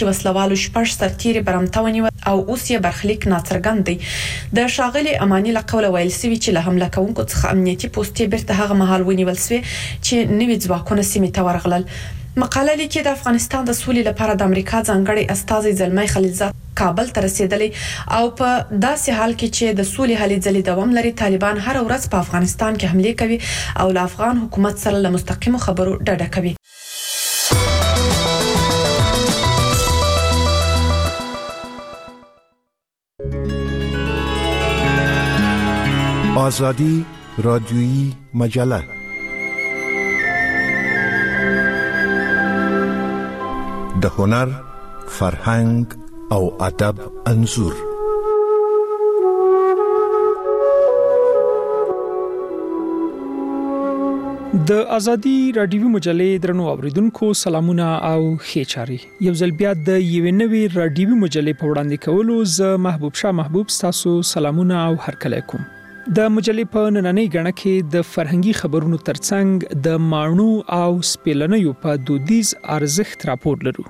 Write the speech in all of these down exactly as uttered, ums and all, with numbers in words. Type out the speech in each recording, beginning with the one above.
چې وسلوالو شپږ سرتیري برمته ونیول او اوس یې برخلیک ناڅرګند دی. د ښاغلي اماني له قوله ویل شوي چې له حمله کوونکو څخه امنیتي پوستې بیرته هغه مهال ونیول شوې چې نوي ځواکونه سیمې ته ورغلل. مقاله لیکي د افغانستان د سولې لپاره د امریکا ځانګړي استازي زلمي خلیلزاد کابل ته رسیدلی او په داسې حال کې چې د سولې هلې ځلې دوام لري، طالبان هر ورځ په افغانستان کې حمله کوي او له افغان حکومت سره له مستقیمو خبرو ډډه کوي. آزادی رادیویی مجله د هنر، فرهنګ او ادب انځور. د ازادي رادیوي مجلې درنو اوریدونکو سلامونه او ښه چاري. یو ځل بیا د یوې نوې رادیوي مجلې په وړاندې کولو ز محبوب شاه محبوب تاسو سلامونه او هرکلی کوم. د مجلې په نننۍ غړنه کې د فرهنګي خبرونو ترڅنګ د ماڼو او سپېلنیو په دودیز ارزښت راپور لرو.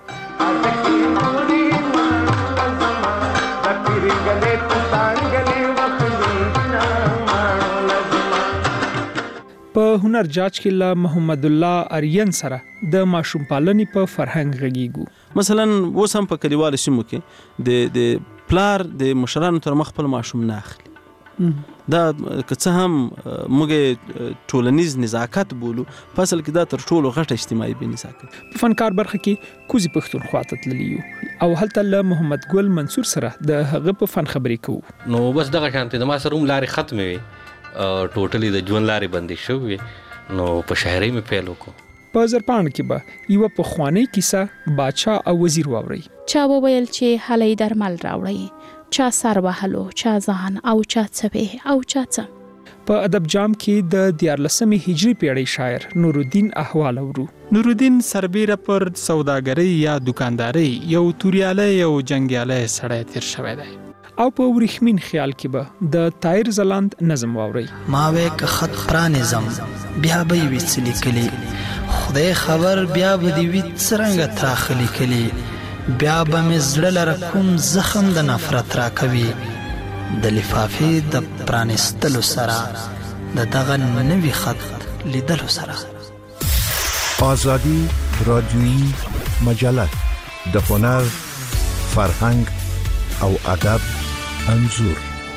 په هنر جاج کې له محمد الله اریان سره د ماشوم پالنې په فرهنګ غږیږو. مثلا اوس هم په کلیوالو سیمو کې د د پلار د مشرانو تر مخ خپل ماشوم نه اخلي. دا که څه هم موږ ټولنیز نزاکت بولو، په اصل کې دا تر ټولو غټه اجتماعي بې نزاکت. په فنکار برخه کې کوزي پښتونخوا ته تللی یو او هلته له محمد ګل منصور سره د هغه په فن خبرې کوو. نو بس دغه شانتي د ما سره هم لارې ختمې وي، ټوټلی د ژوند لارې بندې شوې، نو په شاعرۍ مې پیل وکړو. په زرپاڼ کې به یوه پخوانۍ کیسه باچا او وزیر واورئ. چا وویل چې هلې درمل راوړئ، چا سر وهلو، چا ځان او چا څپې او چا څه. په ادب جام کې د دیارلسمې هجري پیړۍ شاعر نورالدین احوال اورو. نورالدین سربیره پر سوداګرۍ یا دکاندارۍ یو توریالی او جنګیالی سړی تیر شوی دی. او په ورېښمین خیال کې به د طاهر ځلاند نظم واورئ. ما وې که خط پرانیزم بیا به یې وي څه لیکلي، خدای خبر بیا به دې وي څرنګه تراښه لیکلي، بیا به مې زړه لره کوم زخم د نفرت راکوي، د لفافې د پرانیستلو سره د دغه نوي خط لیدلو سره. آزادی رادیویی مجله د هنر، فرهنګ او ادب انځور.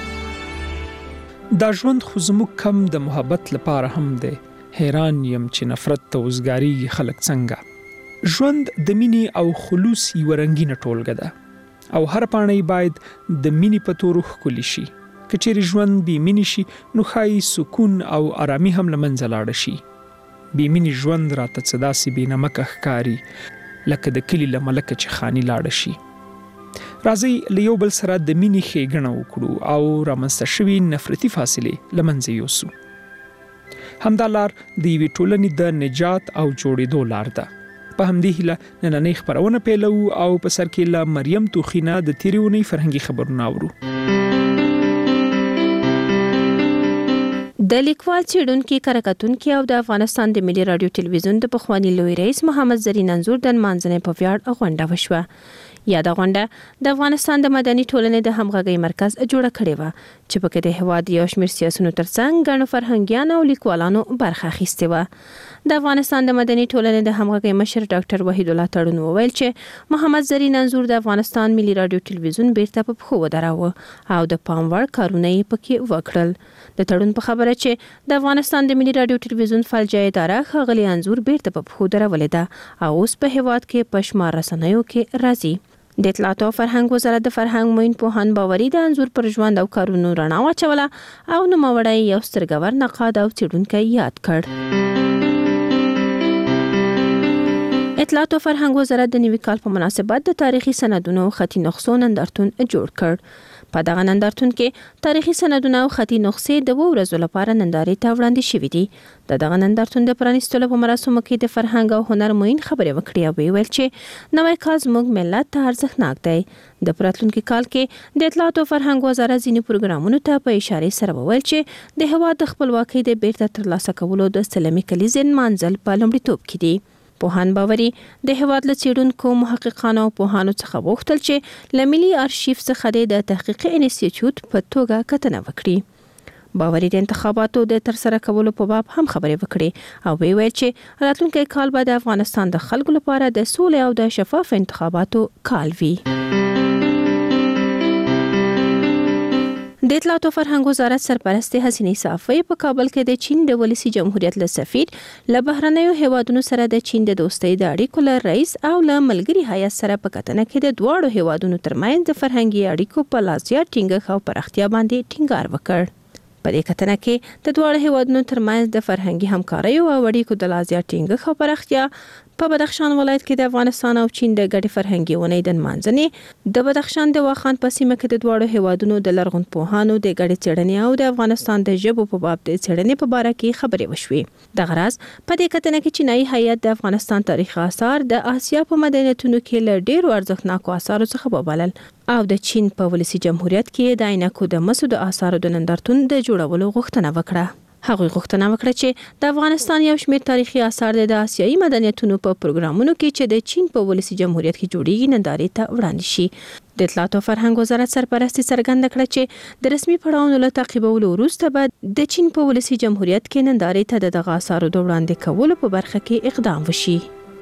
دا ژوند خو زموږ کم د محبت لپاره هم دی، حیران یم چې نفرت ته وزګاریږي خلک څنګه. ژوند د مینې او خلوص یوه رنګینه ټولګه ده او هر پاڼه باید د مینې په تورو ښکلي شي. که چیرې ژوند بې مینې شي نو ښایي سکون او آرامي هم له منځه لاړه شي. بې مینې ژوند راته څه داسې بې نمکه ښکاري لکه د کلي له ملکه چې خاني لاړه شي. راځئ له یو بل سره د مینې ښېګڼه وکړو او رامنځته شوي نفرتي فاصلې له منځه یوسو. همدا لار د یوې ټولنې د نجات او جوړېدو لار ده. په همدې هیله نننۍ خپرونه پیلوو او په سر کې له مریم توخینه د تېرې اونۍ فرهنګي خبرونه اورو. د لیکوال، څېړونکي، کره کتونکي او د افغانستان د ملي راډیو ټلویزیون د پخواني لوی رئیس محمد زرین انځور د نمانځنې په ویاړ غونډه وشوه. یاده غونډه د افغانستان د مدني ټولنې د همغږۍ مرکز جوړه کړې وه چې پکې د هېواد یو شمېر سیاسیونو ترڅنګ ګڼو فرهنګیانو او لیکوالانو برخه اخیستې وه. د افغانستان د مدني ټولنې د همغږۍ مشر ډاکټر وحید الله تړون وویل چې محمد زرین انځور د افغانستان ملي راډیو ټلویزیون بیرته په پښو ودراوه او د پام وړ کارونه یې پکې وکړل. د تړون په خبره چې د افغانستان د ملي راډیو ټلویزیون فلجه اداره ښاغلي انځور بیرته په پښو درولې ده او اوس په هېواد کې په شمار رسنیو کې راځي. د اطلاعات او فرهنګ وزارت د فرهنګ موین پوهان باوري د انځور پر ژوند او کارونو رڼا واچوله او نوموړی یو سترګور نقاد او څېړونکی یاد کړ. اطلاعات او فرهنګ وزارت د نوي کال په مناسبت د تاریخي سندونو او خطي نسخو نندارتون جوړ کړ. په دغه نندارتون کې تاریخي سندونه او خطي نسخې د اوو ورځو لپاره نندارې ته وړاندې شوي دي. د دغه نندارتون د پرانیستلو په مراسمو کې د فرهنګ او هنر موین خبرې وکړې او ویل چې نوی کال زموږ ملت ته ارزښتناک دی. د راتلونکي کال کې د اطلاعات او فرهنګ وزارت ځینې پروګرامونو ته په اشارې سره وویل چې د هېواد د خپلواکۍ د بیرته ترلاسه کولو د سلمې کلیزې نمانځل په لومړیتوب کې دي. پوهان باوري د هیواد له څېړونکو محققانو او پوهانو څخه غوښتل چې له ملي آرشیف څخه د تحقیقي انسټیټیوټ په توګه کتنه وکړي. باوري د انتخاباتو د ترسره کولو په باب هم خبرې وکړي او ویل چې راتلونکي کال به د افغانستان د خلکو لپاره د سولې او د شفاف انتخاباتو کال وي. د اطلاعات او فرهنګ وزارت سرپرست حسینې صافی په کابل کې د چین د ولسی جمهوریت له سفیر له بهرنیو هیوادونو سره د چین د دوستۍ د اړیکو له رئیس او له ملګری هیئت سره په کتنه کې د دواړو هیوادونو ترمنځ د فرهنګي اړیکو په لا زیات ټینګښت او پراختیا باندې ټینګار وکړ. په دې کتنه کې د دواړو هیوادونو ترمنځ د فرهنګي همکارۍ او اړیکو د لا زیات ټینګښت او پراختیا، په بدخشان ولایت کې د افغانستان او چین د ګډې فرهنګي اونۍ د نمانځنې، د بدخشان د واخان په سیمه کې د دواړو هیوادونو د لرغونپوهانو د ګډې څېړنې او د افغانستان د ژبو په باب د څېړنې په باره کې خبرې وشوې. دغه راز په دې کتنه کې چینایي هیئت د افغانستان تاریخي آثار د آسیا په مدنیتونو کې له ډېرو ارزښتناکو آثارو څخه وبلل او د چین په ولسی جمهوریت کې د عینکو د مسو د آثارو د نندارتون د جوړولو غوښتنه وکړه. هغوی غوښتنه وکړه چې د افغانستان یو شمېر تاریخي آثار د آسیایي مدنیتونو په پروګرامونو کې چې د چین په ولسی جمهوریت کې جوړیږي نندارې ته وړاندې شي. د اطلاعات او فرهنګ وزارت سرپرستی څرګنده کړه چې د رسمي پړاوونو له تعقیبولو وروسته به د چین په ولسی جمهوریت کې نندارې ته د دغه آثارو د وړاندې کولو په برخه کې اقدام وشي.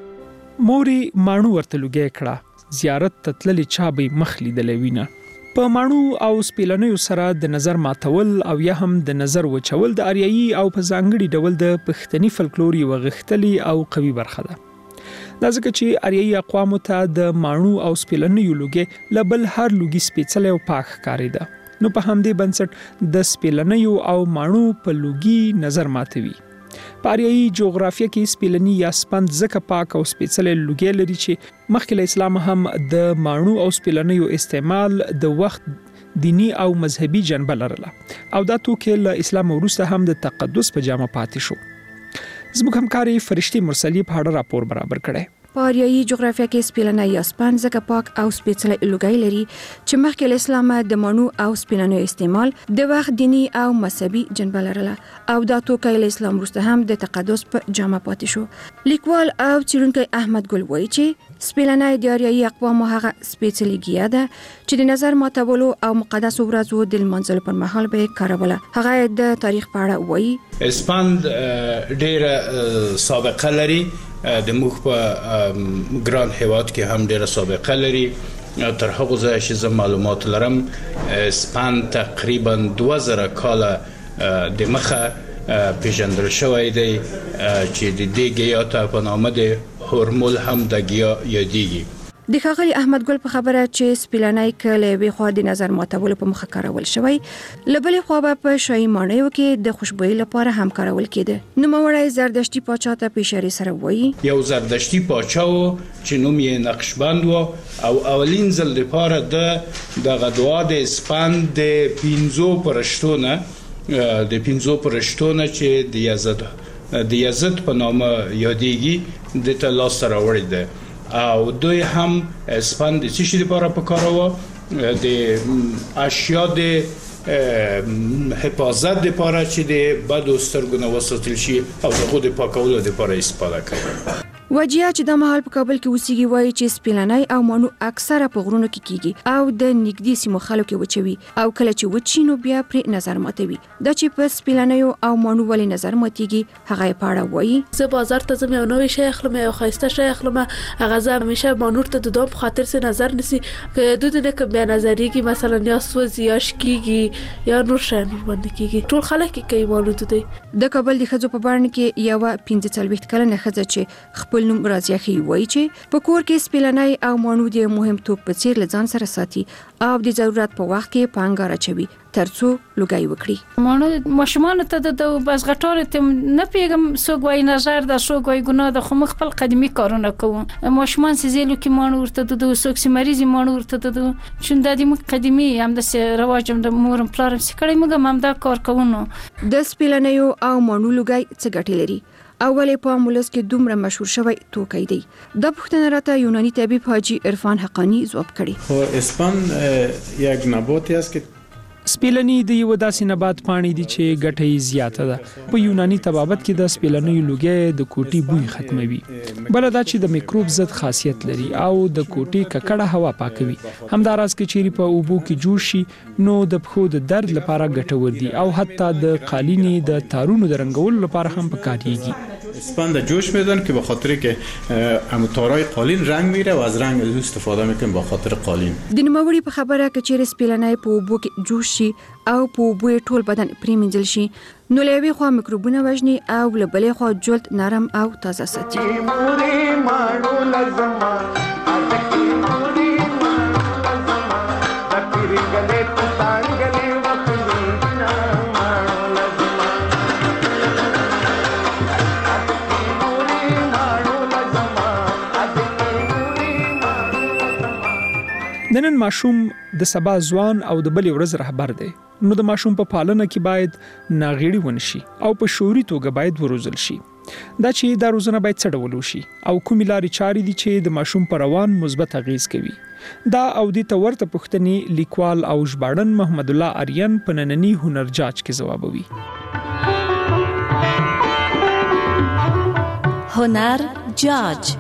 موري مانو ورته لګی کړه زیارت ته تللې چا به مخ لیدلې وینه. په مانو او سپیلنیو سره د نظر ماتول او یا هم د نظر وچول د اریایي او په ځانګړي ډول د پښتني فلکلور یو غښتلي او قوي برخه ده. دا ځکه چې اریایي اقوامو ته د مانو او سپیلنیو لوګي له بل هر لوګي سپېڅلی او پاک ښکارېده. نو په همدې بنسټ د سپیلنیو او مانو په لوګي نظر ماتوي. په اریایي جغرافیه کې سپیلني یا سپند ځکه پاک او سپېڅلی لوګی لري چې مخکې له اسلام هم د ماڼو او سپیلنیو استعمال د وخت دینی او مذهبي جنبه لرله او دا توکي له اسلام وروسته هم د تقدس په جامه پاتې شو. زموږ همکاري فرشتي مرسلی په اړه راپور برابر کړی. په اریایي جغرافیه کې سپیلنی یا سپند ځکه پاک او سپېڅلی لوګی لري چې مخکې له اسلامه د مڼو او سپیلنیو استعمال د وخت دینی او مذهبي جنبه لرله او دا توکی له اسلام وروسته هم د تقدس په جامه پاتې شو. لیکوال او څېړونکی احمد ګل وایي چې سپیلنی د اریایي اقوامو هغه سپېڅلې ګیاه ده چې د نظر ماتولو او مقدسو ورځو د لمانځلو پر مهال به یې کاروله. هغه د تاریخ په اړه وایي سپند ډېره سابقه لري، د موږ په ګران هیواد کې هم ډېره سابقه لري. تر هغه ځایه چې زه معلومات لرم سپند تقریبا دوه زره کاله د مخه پیژندل شوی دی چې د دې ګیاه ته په نامه د هورمول هم د ګیاه یادیږي. د ښاغلي احمد ګل په خبره چې سپیلنی که له یوې خوا د نظر ماتولو په مخه کارول شوی، له بلې خوا به په شاهي ماڼیو کې د خوشبویۍ لپاره هم کارول کېده. نوموړی زردشتي پاچا ته په اشارې سره وایي یو زردشتي پاچا و چې نوم یې نقشبند و او اولین ځل لپاره د دغه دعا د سپند د پنځو پرشتو نه د پنځو پرشتو نه چې د یزد د یزد په نامه یادېږي د ته لاسته راوړی ده او دوی هم سپند د څه شي لپاره پکاروه د اشیا د حفاظت لپاره چې د بدو سترګو نه وساتل شي او دغه د پاکولو لپاره استفاده کوي. وجیه چې د مهال په کابل کې اوسېږي وایي چې سپیلنی او مڼو اکثره په غرونو کې کیږي او د نږدې سیمو خلکو کې وچوي او کله چې وچی نو بیا پرې نظر ماتوي. دا چې په سپیلنیو او مڼو ولې نظر ماتېږي هغه یې په اړه وایي زه بازار ته ځم یو نوی شی اخلم یو ښایسته شی اخلم هغه زه همیشه مانور ته د دوام په خاطر سره نظر نیسي که دوی نه کوم بیا نظریږي مثلا یا سوځي یا شکیږي یا نور شی باندې کیږي ټول خلک کوي مانور ته. د کابل د ښځو په بڼ کې یو پنځه څلوېښت کلنه ښځه چې خپل نوم راضیه خي وایي چې په کور کې سپیلنی او مڼو د مهم توپ په څیر له ځان سره ساتي او د ضرورت په وخت کې پانګه راچوي ترڅو لوګي وکړي. مڼو ماشومان ته د بس غټور ته نه پیغام سوګوي نظر د سوګوي ګناه د خو خپل قدمي کارونه کوم ماشومان سيزلو کې مڼو ورته د سوکسي مریض مڼو ورته د چون د دې قدمي هم د رواجم د مورم پلارم سکړې موږ هم دا کار کوو. د سپیلنیو او مڼو لوګي څه ګټه لري؟ اولې په امولس کې دومره مشهور شوی توکی دی. د پښتنه راته یونانی طبيب حاجی عرفان حقانی ځواب کړي. خو اسپان یک نباتی است که سپیلنی د یو داسې نبات پاڼې دي چې ګټه یې زیاته ده. په یوناني طبابت کې د سپیلنیو لوګی د کوټې بوی ختموي. بل دا چې د میکروب ضد خاصیت لري او د کوټې ککړه هوا پاکوي. همداراز کې چیرې په اوبو کې جوړ شي نو د پښو د درد لپاره ګټور دي او حتی د قالینې د تارونو د رنګولو لپاره هم پکارېږي. اسپند جوش میدن که به خاطر که ام تارای قالین رنگ میره و از رنگ از استفاده میکنیم به خاطر قالین. د نوموړي په خبره کې چیرې سپیلنی په اوبو کې جوش شي او په اوبو ټول بدن پریمنځل شي نو له یوې خوا میکروبونه وژني او له بلې خوا جلد نرم او تازه ساتي. د نن ماشوم د سبا ځوان او د بلې ورځ رهبر دی. نو د ماشوم په پالنه کې باید ناغېړي ونشي او په شعوري توګه باید وروزل شي. دا چې دا روزنه باید څه ډول وشي او کومې لارې چارې دي چې د ماشوم په روان مثبت اغیز کوي. دا او د تورته پوښتنې لیکوال او ژباړن محمد الله آریان په نننی هنر جاج کې ځوابوي. هنر جاج.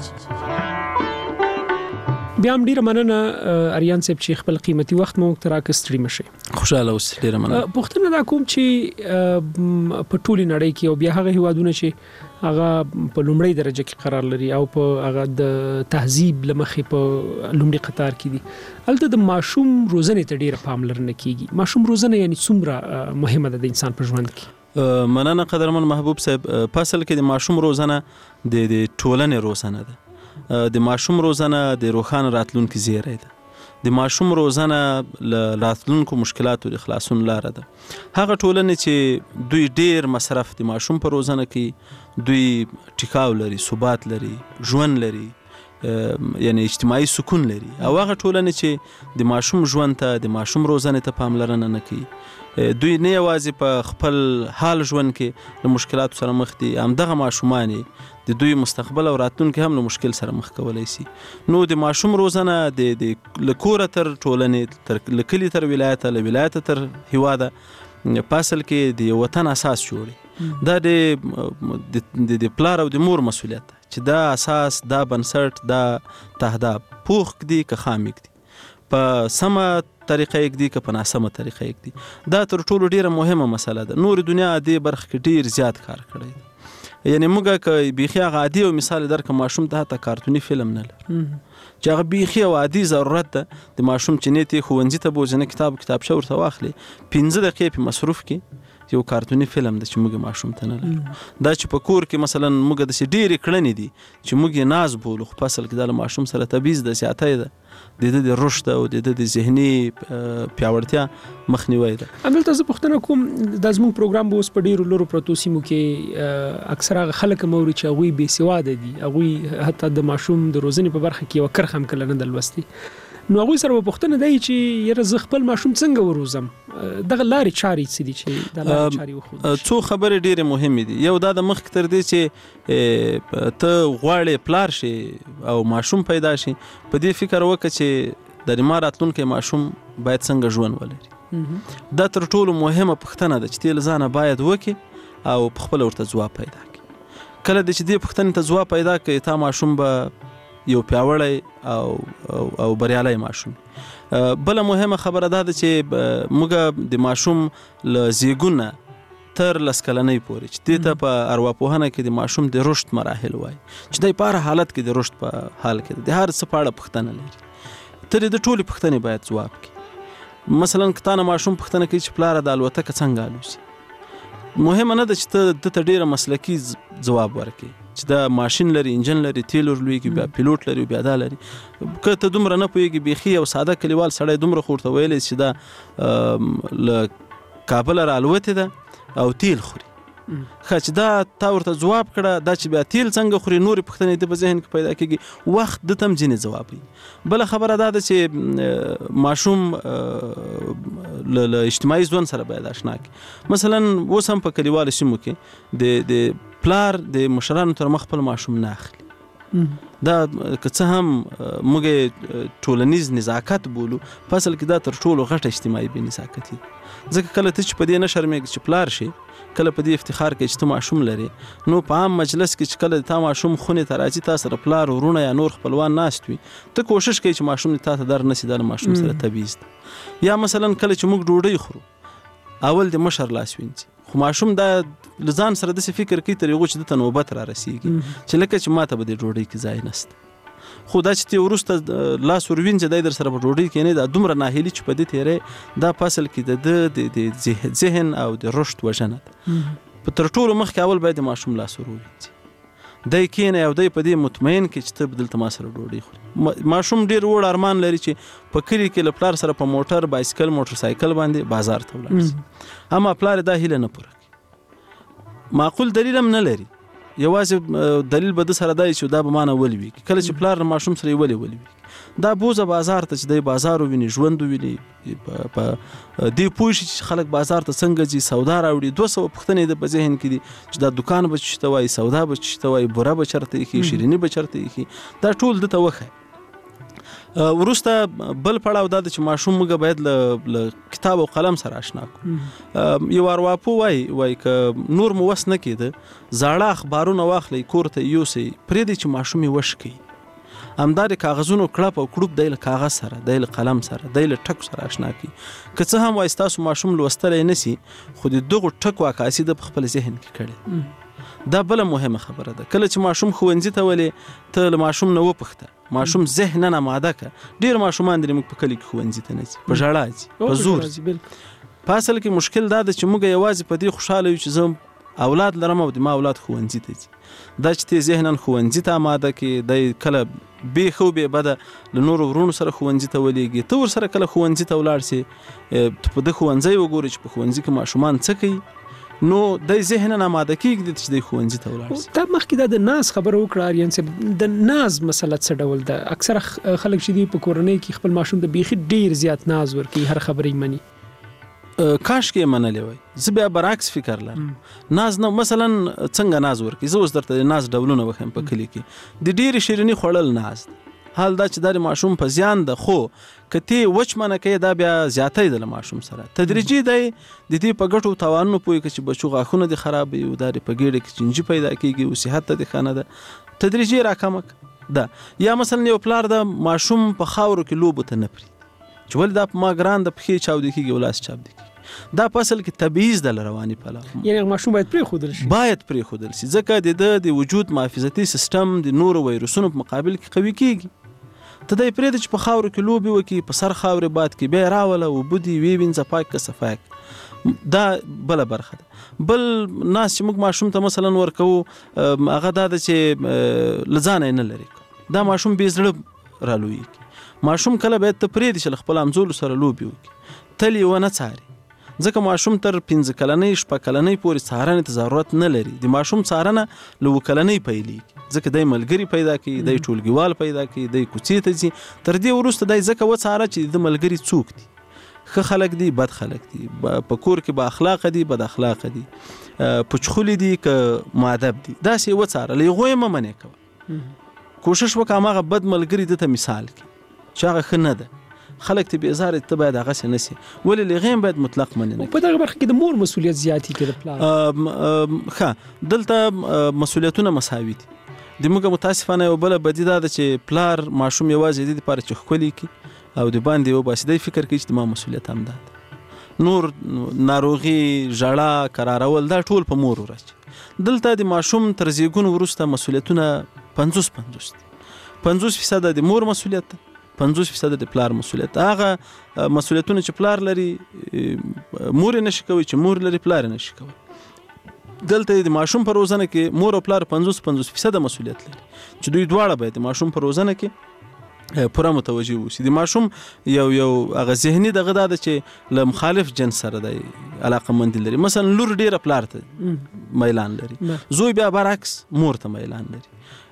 بیا هم ډیره مننه اریان صاحب چې خپل قیمتي وخت مو وکړ راکړ ستړي مشه. خوشاله اوسئ. ډیره مننه. پوښتنه دا کوم چې په ټولي نړۍ کې او بیا هغه هیوادونه چې هغه په لومړی درجه کې قرار لري او په هغه د تهذیب لمخې په لومړي قطار کې دي هلته د ماشوم روزنې ته ډیره پاملرنه کیږي. ماشوم روزنه یعنی څومره مهمه ده د انسان په ژوند کې؟ مننه قدرمن محبوب صاحب. په اصل کې د ماشوم روزنه د ټولنې روزنه ده. د ماشوم روزنه د روښانه راتلونکي زیری ده. د ماشوم روزنه له راتلونکو مشکلاتو د خلاصون لاره ده. هغه ټولنې چې دوی ډیر مصرف د ماشوم په روزنه کې دوی ټیکاو لري، ثبات لري، ژوند لري، یعنی اجتماعي سکون لري. او هغه ټولنې چې د ماشوم ژوند ته د ماشوم روزنې ته پاملرنه نه کوي دوی نه یوازې په خپل حال ژوند کې د مشکلاتو سره مخ دي، همدغه ماشومان د دوی مستقبل او راتلونکي هم له مشکل سره مخ کولای شي. نو د ماشوم روزنه د له کوره تر ټولنې، تر له کلي تر ولایته، له ولایته تر هیواده په اصل کې د وطن اساس جوړي. دا د د پلار او د مور مسؤلیت ده چې دا اساس، دا بنسټ، دا تهداب پوخ کړي که خام کړي، په سمه طریقه یک دی که په ناسمه طریقه یک دی. دا تر ټولو ډیره مهمه مسله ده. نور دنیا دې برخه کې ډیر زیات کار کړی دی. یعنی موږ که بیخي هغه عادي او مثال درکړم، ماشوم ته حتی کارتوني فلم نه لري چې هغه بیخي او عادي ضرورت ده د ماشوم چې نیت یې ښوونځي ته بوځي، نه کتاب کتابچه ورته واخلي، پنځه دقیقې په مصروف کې یو کارتوني فلم ده چې موږ ماشوم ته نه لرو. دا چې په کور کې مثلا موږ داسې ډېرې کړنې دي چې موږ یې ناز بولو، خو په اصل کې دا له ماشوم سره تبعیض ده، زیاتی ده، د ده د رشد او د ده د ذهني پیاوړتیا مخنیوی ده. همدلته زه پوښتنه کوم، دا زموږ پروګرام به اوس په ډېرو لرو پرتو سیمو کې اکثر هغه خلک هم اوري چې هغوی بې سواده دي، هغوی حتی د ماشوم د روزنې په برخه کې یوه کرښه هم کله نه ده لوستې. نو هغوی سره به پوښتنه دی چې یاره زه خپل ماشوم څنګه وروزم، دغه لارې چارې څه دي چې دا لارې چارې وښودل شي؟ څو خبرې ډېرې مهمې دي. یو دا د مخکې تر دې چې ته غواړې پلار شي او ماشوم پیدا شي، په دې فکر وکړه چې د ما راتلونکی ماشوم باید څنګه ژوند ولري. دا تر ټولو مهمه پوښتنه ده چې ته له ځانه باید وکړې او پخپله ورته ځواب پیدا کړې. کله د چې دې پوښتنې ته ځواب پیدا کړې، تا ماشوم به یو پیاوړی او او, او بریالی ماشوم. بله مهمه خبره دا ده چې موږ د ماشوم له زیږون تر لس کلنۍ پورې چې دې ته په ارواپوهنه کې د ماشوم د رشد مراحل وایي، چې دی په هر حالت کې د رشد په حال کې د هر څه په اړه پوښتنه لري. ته د ټولې پوښتنې باید ځواب کړي. مثلا که تا نه ماشوم پوښتنه کوي چې پلاره د الوتکه څنګه الوزي، مهمه نه ده چې ته دته ډېره مسلکي ځواب ورکړي چې دا ماشین لري، انجن لري، تیل ورلویږي، بیا پیلوټ لري، بیا دا لري. که ته دومره نه پوهېږي، بیخي یو ساده کلیوال سړی دومره خو ورته ویلی چې دا له کابله رالوتې ده او تیل خوري، ښه چې دا تا ورته ځواب کړه، دا چې بیا تیل څنګه خوري، نورې پوښتنې د په ذهن کې پیدا کېږي، وخت ده ته هم ځینې ځواب وي. بله خبره دا ده چې ماشوم له اجتماعي ژوند سره باید اشنا کړي. مثلا اوس هم په کلیوالو سیمو کې د د پلار د مشرانو تر مخ خپل ماشوم نه اخلي، دا که څه هم موږ ټولنیز نزاکت بولو په اصل کې دا تر ټولو غټه اجتماعي بې نزاکتي ځکه کله ته چې په دې نه شرمېږې چې پلار شي کله په دې افتخار کوي چې ته ماشوم لري نو په عام مجلس کې چې کله تا ماشوم خونې ته راځي تا سره پلار ورونه یا نور خپلوان ناست وي ته کوشش کوي چې ماشوم تا ته در نسي دا ماشوم سره تبعیض ده یا مثلا کله چې موږ ډوډۍ خورو اول د مشر لاس وینځي خو ماشوم دا لزان سره داسې فکر کوي تر هغو چې دته نوبت را رسیږي چې لکه چې ماته به د ډوډۍ کې ځای نسته خو دا چې ته وروسته لاس وروینځي دی در سره په ډوډۍ کې نه دا دومره ناهیلي چې په دې تیری دا په اصل کې د ذهن او د رشد وژنه ده په تر ټولو مخکې اول باید د ماشوم لاس وروینځي دی کېنی او دی په دې مطمئن کې چې ته دلته ما سره ډوډۍ خوري ماشوم ډېر وړ ارمان لري چې په کلي کې له پلار سره په موټر بایسکل موټر سایکل باندې بازار ته ولاړ شي اما پلار دا هیله نه پوره کوي معقول دلیل هم نه لري یوازې دلیل به د سره دی چې دا به ما نه ولوي کله چې پلار ماشوم سره یې ولې ولوي دا بوزه بازار ته چې دی بازار وویني ژوند وویني په دې پوه شي چې خلک بازار ته څنګه ځي سودا راوړي دوه سوه پوښتنې د په ذهن کې دي چې دا دکان به چېرته وایي سودا به چېرته وایي بوره به چېرته ایښي شیریني به چېرته ایښي دا ټول دته وښیه وروسته بل پړاو دا ده چې ماشوم موږ باید له کتاب او قلم سره اشنا کړو یو ارواپو وایي وایي که نور مو وس نه کېده زاړه اخبارونه واخلئ کور ته یوسئ پرېږدئ چې ماشوم یې وش کوي همدا د کاغذونو کړپ او کړوپ دی له کاغذ سره دی له قلم سره دی له ټکو سره اشنا کړي که څه هم وایي ستاسو ماشوم لوستلی نه سي خو د دغو ټکو عکاسي ده په خپل ذهن کې کړې دا بله مهمه خبره ده کله چې ماشوم ښوونځي ته ولې ته له ماشوم نه وپوښته ماشوم ذهنن اماده که ډېر ماشومان دي موږ په کلي کې ښوونځي ته نه ځي په ژړا ځي په زور ځي په اصل کې مشکل دا ده چې موږ یوازې په دې خوشحاله یو چې زه اولاد لرم او د ما اولاد ښوونځي ته ځي دا چې ته ذهنن ښوونځي ته اماده کې دی کله بې ښه او بې بده له نورو ورونو سره ښوونځي ته ولېږي ته ورسره کله ښوونځي ته ولاړ سې په ده ښوونځی وګورې چې په ښوونځي کې ماشومان څه کوي نو دی ذهنن اماده کېږدي چې دی ښوونځي ته ولاړ سي دا مخکې دا د ناز خبره وکړه آریان صاحب د ناز مسله څه ډول ده اکثره خلک چې دي په کورنۍ کې خپل ماشوم ته بیخي ډېر زیات ناز ورکوي هر خبره یې مني کاش کې یې منلی وای زه بیا برعکس فکر لرم ناز نه مثلا څنګه ناز ورکوي زه اوس درته د ناز ډولونه وښیم په کلي کې د ډېرې شیریني خوړل ناز حال دا چې دا د ماشوم په زیان ده خو که ته وچ منه کوې دا بیا زیاتی ده له ماشوم سره تدریجي دی د دې په ګټو تاوانونو پوهې که چې بچو غاښونه دې خرابوي او دا د په ګېډه کې چینجي پیدا کېږي او صحت ته دې ښه نه ده تدریجي راکمه ده یا مثلا یو پلار د ماشوم په خاورو کې لوبو ته نه پرېږدي چې ولې دا په ما ګران د پښې چاودې کېږي او لاس چاودې کېږي دا په اصل کې تبعیض د رواني پلوه یعنی ماشوم باید پرېښودل شي باید پرېښودل شي ځکه د ده د وجود محافظتي سیستم د نورو ویروسونو په مقابل کې قوي کېږي ته دا یې پرېږده چې په خاورو کې لوبې وکړي په سر خاورې باد کې بیا یې راوله اوبه دي ویې وینځه پاک که صفاک دا بله برخه ده بل ناس چې موږ ماشوم ته مثلا ورکوو هغه دا ده چې له ځانه یې نه لرې دا ماشوم بې زړه رالویږي ماشوم کله باید ته پرېږدي چې له خپل همزولو سره لوبې وکړي تل یې ونه څاري ځکه ماشوم تر پنځه کلنۍ شپږ کلنۍ پورې څارنې ته ضرورت نه لري د ماشوم څارنه له اووه کلنۍ پیلېږي ځکه دی ملګري پیدا کوي دی ټولګیوال پیدا کوي دی کوڅې ته ځي تر دې وروسته دی ځکه وڅاره چې د ملګري څوک دي ښه خلک دي بد خلک دي په کور کې با اخلاقه دي بد اخلاقه دي پچخولي دي که مؤدب دي داسې یې وڅاره له هغو یې مه منې کوه کوشش وکړه هماغه بد ملګري دته مثال کړي چې هغه ښه نه ده خلک ته بېزاره ته باید هغسې نه سي ولې له هغې هم باید مطلق منې نه په دغه برخه کې د مور مسؤلیت زیاتي کې د پلار ښه دلته مسؤلیتونه مساوي دي د موږ متاسفانه یو بله بدي دا ده چې پلار ماشوم یوازې دې دپاره چې ښکلي کړي او د باندې وباسي دی فکر کوي چې د ما مسؤلیت هم دا ده نور ناروغي ژړا کرارول دا ټول په مور ورچي دلته د ماشوم تر زیږون وروسته مسؤلیتونه پنځوس پنځوس دي پنځوس فیصده د مور مسؤلیت ده پنځوس فیصده د پلار مسؤلیت هغه مسؤلیتونه چې پلار لري مور یې نشي کوي چې مور لري پلار یې نشي کوي دلته د ماشوم په روزنه کې مور او پلار پنځوس پنځوس فیصده مسؤلیت لري چې دوی دواړه باید د ماشوم په روزنه کې پوره متوجه اوسي د ماشوم یو یو هغه ذهني دغه دا ده چې له مخالف جنس سره دی علاقمندي لري مثلا لور ډېره پلار ته میلان لري زوی بیا برعکس مور ته میلان لري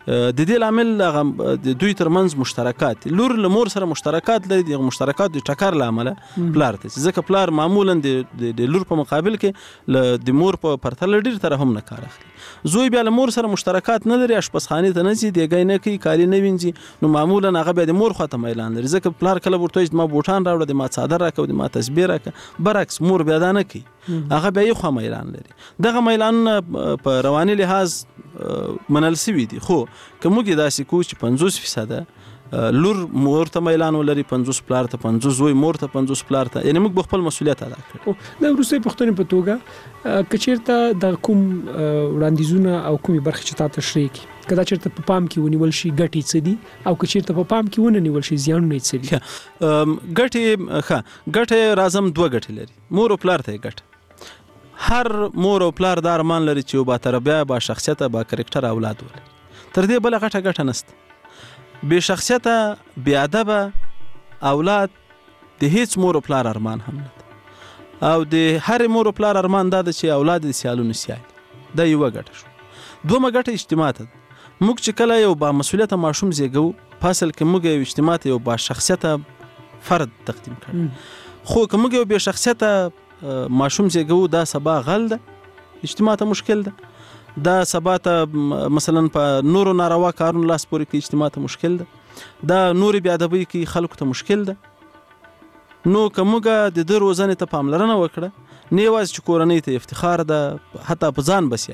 د دې لامل هغه د دوی ترمنځ مشترکات لور له مور سره مشترکات لري د مشترکات د ټکر لامل پلار ته ځکه پلار معمولا د لور په مقابل کې له د مور په پرتله ډیر تر هم نه کار اخلي زوی بیا له مور سره مشترکات نه لري اشپزخانه ته نه ځي دیګای نه کوي کالی نه وینځي نو معمولا هغه بیا د مور خواته میلان لري ځکه پلار کله ورته ما بوټان راوړه د ما څادر راکو د ما تسبیح راکه برعکس مور بیا دا نه کوي هغه بیا یو خو میلان لري دغه میلان په رواني لحاظ منل سوي دي خو کومه کې داسې کو چې پنځوس فیصد لور مور ته میلان ولري پنځوس پلار ته پنځوس زوی مور ته پنځوس پلار ته یعنی موږ خپل مسولیت ادا کړو د روسي پښتون په توګه کچیرته د کوم وړاندیزونه او کومي برخه چې تاسو تشریح کی کدا چیرته په پام کې ونیول شي ګټي څه دي او کچیرته په پام کې ونه نیول شي زیانونه څه دي ګټي ښه ګټي رازم دوه ګټي لري مور او پلار ته ګټه هر مور او پلار د ارمان لري چې با تربیه با شخصیت با کریکټر اولاد ولري تر دې بل غټه ګټه نشته به شخصیت به ادب اولاد د هیڅ مور او پلار ارمان هم نه او د هر مور او پلار ارمان دا چې اولاد د سیالونو سیال دا یو ګټه شو دومره ګټه اجتماع ته موږ چې کله یو با مسولیت ماشوم زیږو فاصل کې موږ یو اجتماع ته یو با شخصیت فرد تقدیم کړ خو کوم یو به شخصیت ماشوم زیږو دا سبا غل ده اجتماع ته مشکل ده دا سبا ته مثلا په نورو ناروا کارونو لاس پورې کې اجتماع ته مشکل ده دا نور بیا ادبي کې خلکو ته مشکل ده نو کومګه د د روزنه ته پاملرنه وکړه نه واز چې کورنۍ ته افتخار ده حتی په ځان بسیا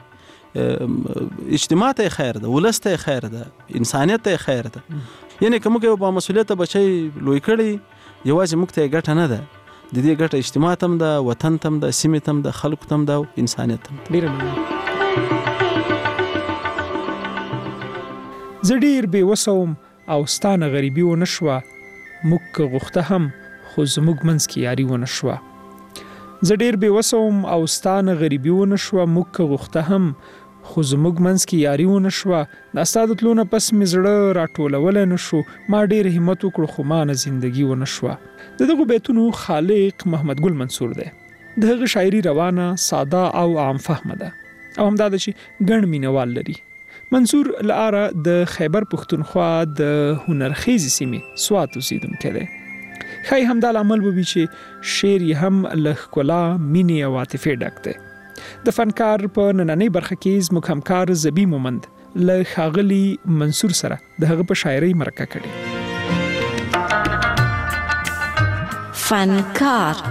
کی اجتماع ته خیر ده ولسته خیر ده انسانیت ته خیر ده یعنی کومګه په مسولیت بچي لوی کړي یوازې موږ ته ګټه نه ده د دې ګټه اجتماع تم ده وطن تم ده سیمه تم ده خلق تم ده انسانیت تم ډیر زډیر به وسوم او ستانه غریبي و نشوه مک غخته هم خو زموږ منځ کې یاري و نشوه زډیر به وسوم او ستانه غریبي و نشوه مک غخته هم خو زموږ منځ کې یاري و نشوه د استاد تلونه پس می زړه راټولول نشو ما ډیر همت وکړ خو ما نه زندگی و نشوه د دغه بیتونو خالق محمد ګل منصور دی دغه شاعري روانه ساده او عام فهمه ده او همدا د چې ګڼ مینوال لري منصور لاره د خیبر پښتونخوا د هنرخیز سیمې سوات اوسیدونکی دی خای همدا عمل به چې شعر هم له ښکلا مینې او عاطفې ډک دی د فنکار په نننۍ برخه کې زموږ همکار زبی مومند له ښاغلي منصور سره د هغه په شاعرۍ مرکه کړې فنکار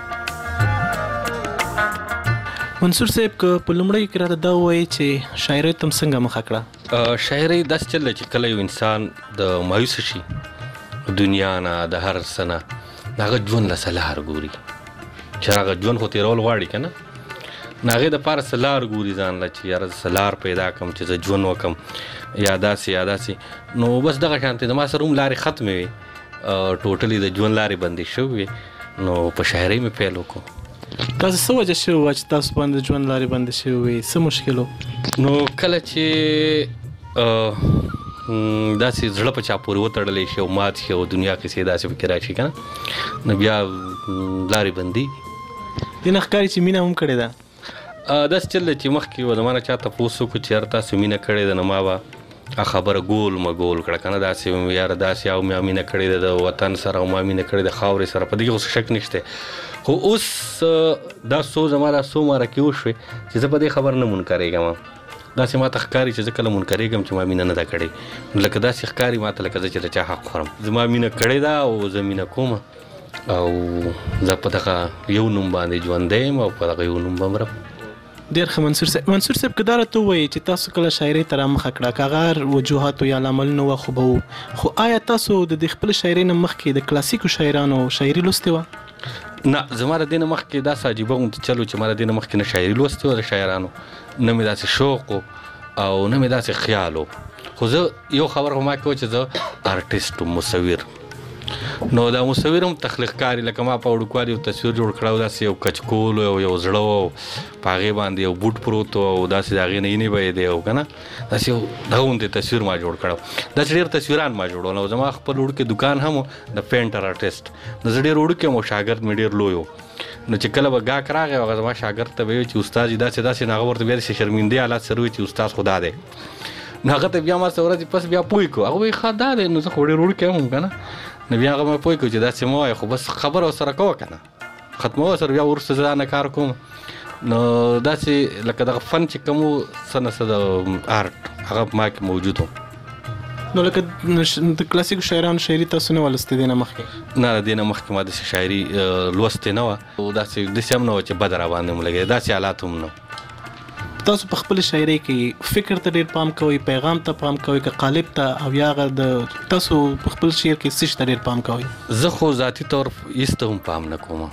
منصور صاحب که په لومړی کې راته دا وایي چې شاعرۍ تم څنګه مخه کړه شاعرۍ داسې چل چې کله یو انسان د مایوس شي دنیا نه د هر څه نه د هغه ژوند له څه لار ګوري چې هغه ژوند خو تېرول غواړي که نه نو هغې دپاره څه لار ګوري ځان له چې یاره څه لار پیدا کړم چې زه ژوند وکړم یا داسې یا داسې نو بس دغه شانتې د ما سره هم لارې ختمې وي ټوټلی د ژوند لارې بندې شوې نو په شاعرۍ مې پیل وکړو تاسو څه وجه شوې وه چې تاسو باندې د ژوند لارې بندې شوې وې څه مشکل و نو کله چې داسې زړه په چا پورې وتړلی شي او مات شي او دنیا کیسې داسې پکې راشي که نه نو بیا لارې بندي دې نه ښکاري چې مینه هم کړې ده داسې چل دی چې مخکې و زما نه چا تپوس وکړو چې یاره تاسو مینه کړې ده نو ما به خبره ګول مګول کړه که نه داسې یاره داسې او ما مینه کړې ده د وطن سره او ما مینه کړې ده خاورې سره په دې کې اوس شک نشته خو اوس دا څو زما دا څو مارکې وشوې چې زه په دې خبر نه منکرېږم داسې ما ته ښکاري چې زه کله منکرېږم چې ما مینه نه ده کړې لکه داسې ښکاري ما ته لکه زه چې د چا حق خورم زما مینه کړې ده او زه مینه کوم او زه په دغه یو نوم باندې ژوندی یم او په دغه یو نوم به مرم ډېر ښه منصور صاحب منصور صاحب که دا راته ووایي چې تاسو کله شاعرۍ ته رامخه کړه که هغه وجوهاتو یا لاملونه وه خو به وو خو آیا تاسو د دې خپلې شاعرۍ نه مخکې د کلاسیکو شاعرانو شاعري لوستې وه نه زما د دې نه مخکې داسې عجیبه غوندې چل و چې ما د دې نه مخکې نه شاعري لوستې وه د شاعرانو نه مې داسې شوق و او نه مې داسې خیال و خو زه یو خبر خو ما کوه چې زه آرټسټ و مصور نو دا مصور هم تخلیقکار لکه ما په وړوکوالي یو تصویر جوړ کړی و داسې یو کچکول او یو زړه و په هغې باندې یو بوټ پروت و او داسې د هغې نه اینې بهیدی او که نه داسې یو دغه غوندې تصویر ما جوړ کړی و داسې ډېر تصویران ما جوړول او زما خپل وړوکی دکان هم و د پینټر آرټسټ نو زه ډېر وړوکی یم او شاګرد مې ډېر لوی و نو چې کله به ګاک راغی هغه زما شاګرد ته به ویل چې استاد یې داسې داسې نو هغه ورته بیا داسې شرمندې حالات سره وي چې استاد خو دا دی نو هغه ته بیا ما څه ورځې پس بیا پوه کړو هغه وایي ښه دا دی نو زه خو ډېر وړوکی هم که نه نو بیا هغه مې پوه کړو چې داسې مه وایه خو بس خبره ورسره کوه که نه ختموه سره بیا وروسته زه دا نه کار کوم نو داسې لکه دغه فن چې کوم څه نه څه د آرټ هغه په ما کې موجود و نو لکه د کلاسیکو شاعرانو شاعري تاسو نه ولستې دې نه مخکې نه د دې نه مخکې ما داسې شاعري لوستې نه وه او داسې داسې هم نه وه چې بده راباندې م لګېده داسې حالات هم نه تاسو په خپل شاعري کې فکر ته ډېر پام کوئ پیغام ته پام کوئ که قالب ته او یا هغه د تاسو په خپل شعر کې څه ته ډېر پام کوئ زه خو ذاتي طور هېڅ ته هم پام نه کوم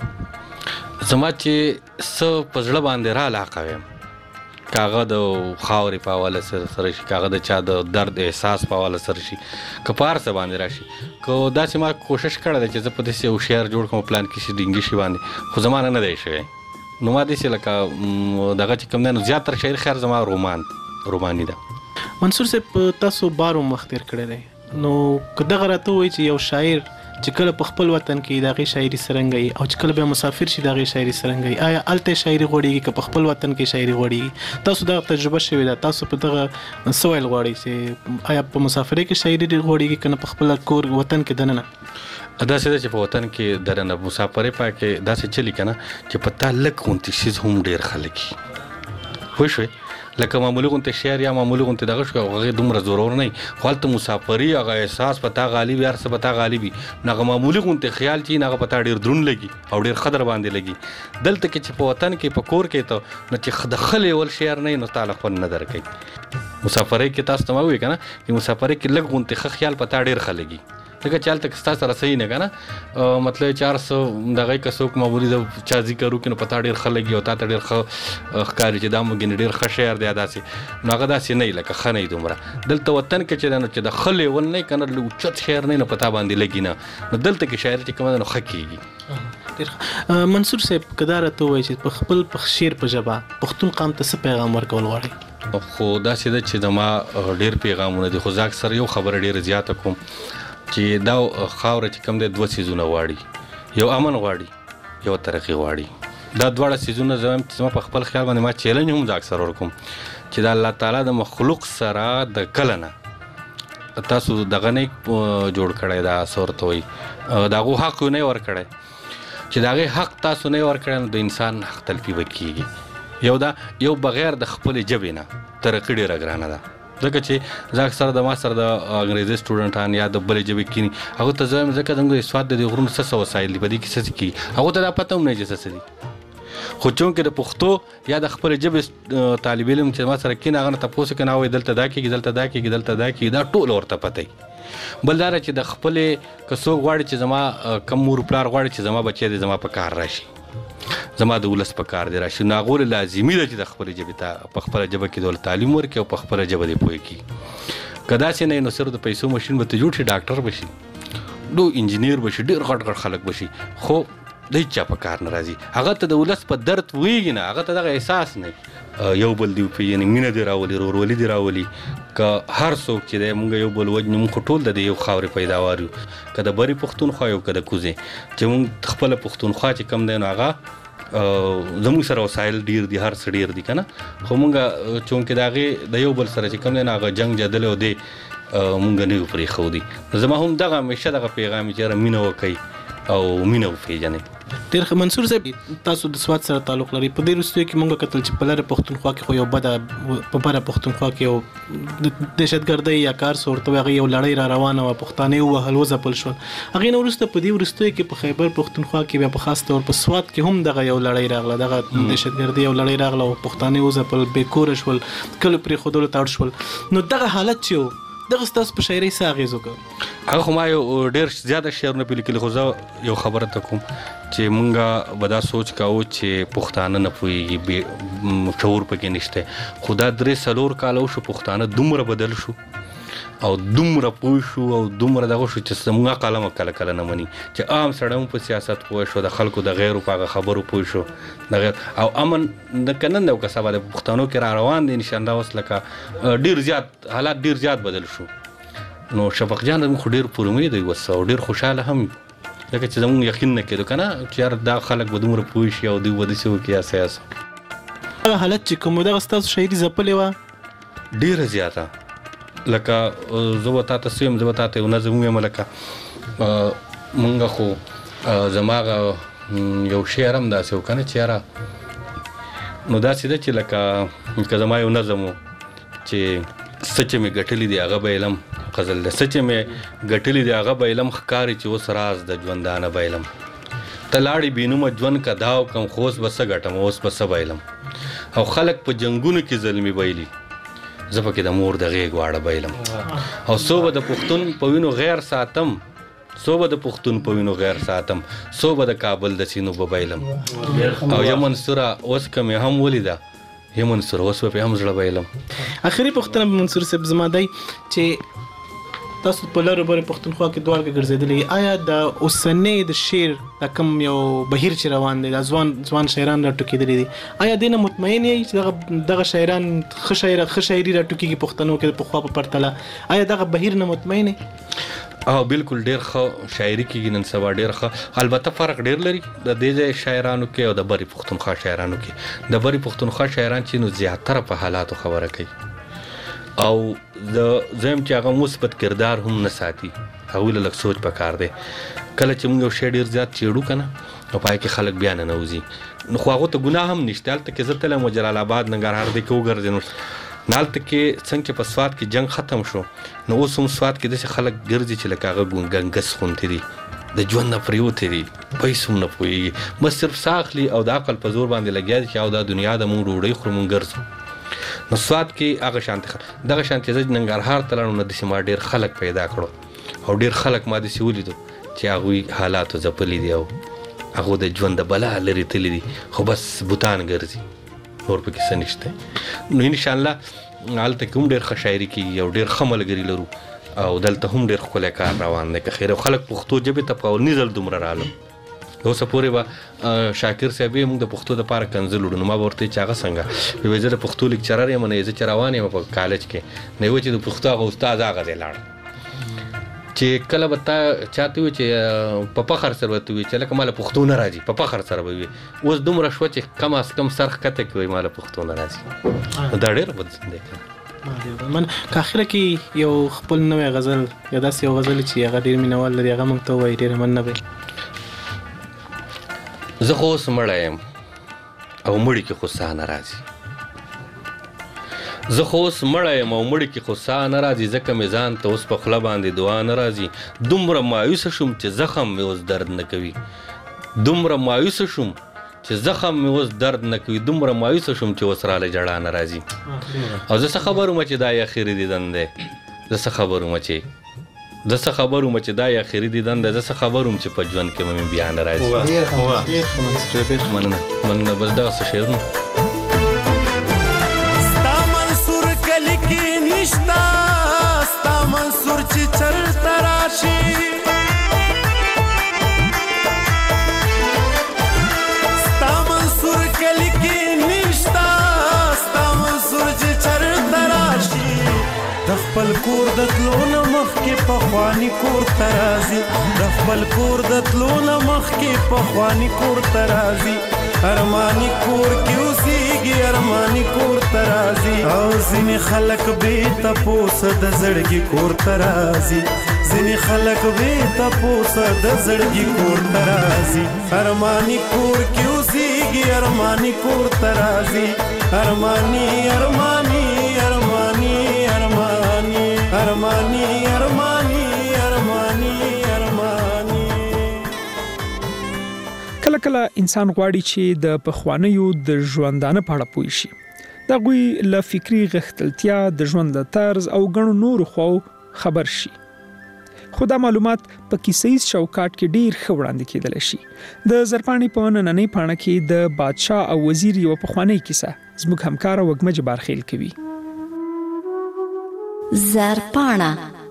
زما چې څه په زړه باندې را علاقه ویم که هغه د خاورې په حواله سره شي که هغه د چا د درد احساس په حواله سره شي که په هر څه باندې راشي که داسې ما کوشش کړی دی چې زه په داسې یو شعر جوړ کړم پلان کې شي ډینګي شي باندې خو زما نه نه دی شوی نو ما داسې لکه دغه چې کوم دی نو زیاتره شاعر خیر زما رومان روماني ده منصور صاحب تاسو بار هم وخت تېر کړی دی نو که دغه راته ووایي چې یو شاعر چې کله په خپل وطن کې د هغې شاعري څرنګه وي او چې کله بیا مسافر شي د هغې شاعري څرنګه وي آیا هلته شاعري غوړېږي که په خپل وطن کې شاعري غوړېږي تاسو دغه تجربه شوې ده تاسو په دغه څه ویل غواړئ چې آیا په مسافرۍ کې شاعري ډېر غوړېږي که نه په خپل کور وطن کې دننه داسې ده چې په وطن کې دننه مسافرۍ پای کې داسې چلي که نه چې په تا لږ غونتې شیز هم ډېر خلک وي پوه شوې لکه معمولي غونتې شعر یا معمولي غونتې دغه شو هغې دومره زورور نه وي خو هلته مسافري هغه احساس په تا غالب وي هر څه په تا غالب وي نو هغه معمولي غونتې خیال چې هغه په تا ډېر دروند لګي او ډېر ښه در باندې لګي دلته کې چې په وطن کې په کور کې ته نو چې د ښه لیول شعر نه وي نو تا له خوند نه درکوي مسافرۍ کې تاسو ته ما ووایي که نه چې مسافرۍ کې لږ غونتې ښه خیال په تا ډېر ښه لګي ځکه چې هلته که ستا سره صحیح نه که نه مطلب چې هر څه دغه که څوک معمولي د چا ذکر وکړي نو په تا ډېر ښه لګي او تا ته ډېر ښه ښکاري چې دا مګنې ډېر ښه شعر دی داسې نو هغه داسې نه وي لکه ښه نه وي دومره دلته وطن کې چې دی نو چې د ښه لیول نه وي که نه اوچت شعر نه وي نو په تا باندې لګي نه نو دلته کې شاعري چې کومه ده نو ښه کېږي منصور صاحب که دا راته ووایي چې په خپل په شعر په ژبه پښتون قام ته څه پیغام ورکول غواړئ خو داسې ده چې زما ډېر پیغامونه دي خو زه اکثر یو خبره ډېره زیاته کوم چې دا خاوره چې کوم دی دوه څیزونه غواړي یو امن غواړي یو ترقي غواړي دا دواړه څیزونه زه وایم چې زما په خپل خیال باندې ما چیلنج هم زه اکثر ورکوم چې د الله تعالی د مخلوق سره د کله نه تاسو دغه نه جوړ کړی دا سور ته وایي د هغو حق نه ورکړی چې د هغې حق تاسو نه ورکړی نو د انسان حق تلفي به کېږي یو دا یو بغیر د خپلې ژبې نه ترقي ډېره ګرانه ده ځکه چې زه اکثر د ما سره د انګریزي سټوډنټان یا د بلې ژبې کینی هغو ته زه وایم ځکه زموږ سواد د دې غرونو څه څه وسایل دي په دې کې څه څه کېږي هغو ته دا پته هم نه چې څه څه دي خو چونکې د پښتو یا د خپلې ژبې طالب علم چې ما سره کیني هغه نه تپوس کوي نه وایي دلته دا کېږي دلته دا کېږي دلته دا کېږي دا ټول ورته پته وي بل دا چې د خپلې که څوک غواړي چې زما کم مور پلار غواړي چې زما بچی دی زما په کار راشي زما د ولس په کار دی راشي نو هغو لازمي ده چې د خپلې ژبې ته په خپله ژبه کې دول تعلیم ورکړي او په خپله ژبه دې پوه کړي که داسې نه وي نو صرف د پیسو مشین به ته جوړ شي ډاکټر به شي ډو انجینیر به شي ډېر غټ غټ خلک به شي خو د هېڅ چا په کار نه راځي هغه ته د ولس په درد پوهېږي نه هغه ته دغه احساس نه یو بل دی وپېژني مینه دې راولي ورورولي دې راولي که هر څوک چې دی مونږ یو بل وجنو مونږ خو ټول د دې یو خاورې پیداوار یو که د بري پښتونخوا یو که د کوزې چې مونږ خپله پښتونخوا چې کم دی نو هغه زموږ سره وسایل ډېر دي هر څه ډېر دي که نه خو مونږ چونکې د هغې د یو بل سره چې کم دی نو هغه جنګ جدل او دی مونږ نه یو پرېښودي زما هم دغه همیشه دغه پیغام چې یاره مینه وکئ او مینه وپېژنئ ډېر ښه منصور صاحب تاسو د سواد سره تعلق لري په دې وروستیو کې مونږ کتل چې په لرې پښتونخوا کې خو یو بده په بره پښتونخوا کې یو د دهشتګردۍ یا کار څه ورته وایي هغې یو لړۍ را روانه وه پښتانه یې ووهل وځپل شول هغې نه وروسته په دې وروستیو کې په خیبر پښتونخوا کې بیا په خاص طور په سواد کې هم دغه یو لړۍ راغله دغه دهشتګردۍ یو لړۍ راغله او پښتانه یې وځپل بېکوره شول کلو پرېښودلو ته اړ شول نو دغه حالت چې و دغه ستاسو په شاعرۍ څه اغېز وکړ هغه خو ما یو ډېر زیاته شعرونه پې لیکلي خو زه یو خبره ته کوم چې مونږ به دا سوچ کوو چې پښتانه نه پوهېږي شعور پکې نشته خو دا درې څلور کاله وشو پښتانه دومره بدل شو او دومره پوه شو او دومره دغه شو چې زموږ عقل هم کله کله نه مني چې عام سړی هم په سیاست پوه شو د خلکو د غیرو په هغه خبرو پوه شو د غیر او امن که نن دی او که سبا د پښتنو کې را روان دی انشاءالله اوس لکه ډېر زیات حالات ډېر زیات بدل شو نو شفق جان زموږ خو ډېر پر امید وي اوس او ډېر خوشحاله هم ځکه چې زموږ یقین نه کېدو که نه چې یار دا خلک به دومره پوه شي او دوی به داسې وکړي یا څه یا څه هغه حالت چې کوم دغه ستاسو شاعري ځپلې وه ډېره زیاته لکه زه به تا ته څه یم، زه به تا ته یو نظم ویم. لکه مونږ خو زما هغه یو شعر هم داسې و که نه چې یاره نو داسې ده چې لکه که زما یو نظم و چې څه چې مې ګټلي دي هغه به علم غزل ده، څه چې مې ګټلي دي هغه به علم ښکاري چې اوس راز د ژوندانه به علم. ته لاړې بینومه ژوند که دا وکړم خو اوس به څه ګټم، اوس به څه به علم. او خلک په جنګونو کې زلمي بایلي، زه پکې د مور د غېږ واړه بایلم. او څو به د پښتون په وینو غیر ساتم، څو به د پښتون په وینو غیر ساتم، څو به د کابل د سینو به بایلم. او یا منصوره اوس که مې هم ولیده، یا منصوره اوس به پې هم زړه بایلم. اخري پوښتنه منصور صاحب زما دی چې تاسو په لارو برې پښتونخوا کې دواړه ګرځېدلي، آیا د اوسنۍ د شعر د کوم یو بهیر چې روان دی، د ځوان ځوان شاعران راټوکېدلي دي، آیا دې نه مطمئن یې چې دغه دغه شاعران ښه شاعر ښه شاعري راټوکېږي پښتنو کې د پخوا په پرتله؟ آیا دغه بهیر نه مطمئن یې؟ او بالکل ډېر ښه شاعري کېږي نن سبا، ډېر ښه. البته فرق ډېر لري د دې ځای شاعرانو کې او د برې پښتونخوا شاعرانو کې. د برې پښتونخوا شاعران چې نو زیاتره په حالاتو خبره کوي او د زم چې هغه مثبت کردار هم نه ساتي، هغوی له لږ سوچ پکار دی. کله چې موږ یو شی ډېر زیات چیړو که نه نو پای کې خلک بیا ننوځي، نو خو هغو ته ګناه هم نشته. هلته کې زه تلم و جلال آباد ننګرهار دی کې وګرځېدم، نو هلته کې څنګه چې په سوات کې جنګ ختم شو نو اوس هم سوات کې داسې خلک ګرځي چې لکه هغه ګنګس غوندې دي، د ژوند نه پرېوتې دي، پیسو هم نه پوهېږي، بس صرف ساه اخلي او د عقل په زور باندې لګیا دي چې او دا دنیا د مونږ ډوډۍ خورو مونږ ګرځو. نو سوات کې هغه شانتې دغه شانتې زه ننګرهار ته لاړم نو داسې ما ډېر خلک پیدا کړو او ډېر خلک ما داسې ولیدو چې هغوی حالاتو ځپلي دي او هغو د ژوند د بلا لرې تللي دي، خو بس بوتان ګرځي، نور پکې څه نشته. نو انشاءالله هلته کې هم ډېر ښه شاعري کېږي او ډېر ښه ملګري لرو او دلته هم ډېر ښکلی کار روان دی که خیر. او خلک پښتو ژبې ته په اولني ځل دومره رالم. اوسه پورې به شاکر صاحب یې موږ د پښتو دپاره کنځل وړو، نو ما به ورته چې هغه څنګه ویې زه د پښتو لیکچرر یم، نه زه چې روان یم په کالج کې، نه یې و چې د پښتو هغه استاد هغه ځای لاړ چې کله به تا چاته وي چې په فخر سره ورته وي چې لکه ما له پښتو نه راځي، په فخر سره به وي. اوس دومره شوه چې کم از کم سر ښکته کړي ما له پښتو نه راځي، دا ډېر بد دی که نه. من که اخره کې یو خپل نوی غزل یا داسې یو غزل چې هغه ډېر مینوال لري هغه موږ ته ووایي ډېر من نه وي. زه خو اوس مړی یم او مړي کې خو ساه نه راځي، زه خو اوس مړی یم او مړي کې خو ساه نه راځي، ځکه مې ځان ته اوس په خوله باندې دعا نه راځي. دومره مایوسه شوم چې زخم مې اوس درد نه کوي، دومره مایوسه شوم چې زخم مې اوس درد نه کوي، دومره مایوسه شوم چې اوس راله جړا نه راځي. او زه څه خبر وم چې دا یې اخري دیدن دی، زه څه خبر وم چې زه څه خبر وم چې دا یې اخري دیدن دی، زه څه خبر وم چې په ژوند کې مې بیا نه راځي. مننه مننه بس دغه څه شعرونه ستا منصور کلي کې نشته، ستا منصور چې چرته راشي، ستا منصور کلي کې نشته، ستا منصور چې چرته راشي، د خپل کور د تلو نه مخکې پخواني کور ته راځي، د خپل کور د تلو نه مخکې پخواني کور ته راځي، ارماني کور کې اوسېږي، ارماني کور ته راځي. او ځینې خلک بې تپوسه د زړګي کور ته راځي، ځینې خلک بې تپوسه د زړګي کور ته راځي، ارماني کور کې اوسېږي، ارماني کور ته راځي، ارماني ارماني ارماني ارماني ارماني ارماني ارماني ارماني. کله کله انسان غواړي چې د پخوانیو د ژوندانه په اړه پوه شي، د هغوی له فکري غښتلتیا، د ژوند له طرز او ګڼو نورو خواو خبر شي. خو دا معلومات په کیسیز چوکاټ کې ډیر ښه وړاندې کېدلی شي. د زرپاڼې په نننۍ پاڼه کې د بادشاه او وزیر یوه پخوانۍ کیسه زموږ همکاره وږمه جبارخیل کوي. زرپاڼه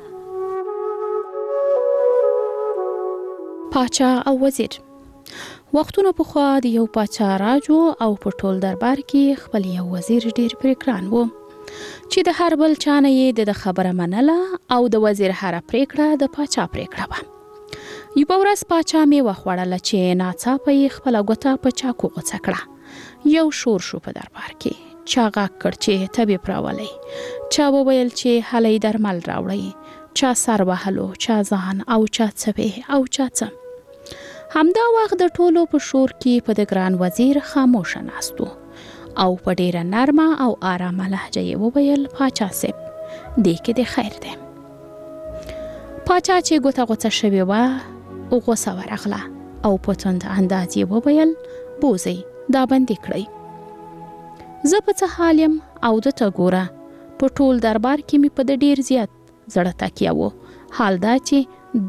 پاچا او وزیر. وختونه پخوا د یو پاچا راج و او په ټول دربار کې خپل یو وزیر ډیر پرې ګران و چې د هر بل چا نه یې د خبره منله او د وزیر هره پرېکړه د پاچا پرېکړه وه. یوه ورځ پاچا میوه خوړله چې ناڅاپه یې خپله ګوته په چاقو غوڅه کړه. یو شور شو په دربار کې چا غږ کړ چې تبې پراولی، چا وویل چې هلی درمل راوړئ، چا سر وهلو، چا ځان او چا څپې او چا څه. همدا وخت د ټولو په شور کې په د ګران وزیر خاموشه ناست و او په ډیره نرمه او آرامه لهجه یې وویل پاچا صاحب دې کې د خیر دی. پاچا چې ګوته غوڅه شوې وه غوسه ورغله او په تند انداز یې وویل بوزئ دا بندي کړئ. زه په څه حال یم او دته ګوره، په ټول دربار کې مې په د ډیر زیات زړه تکیه و، حال دا چې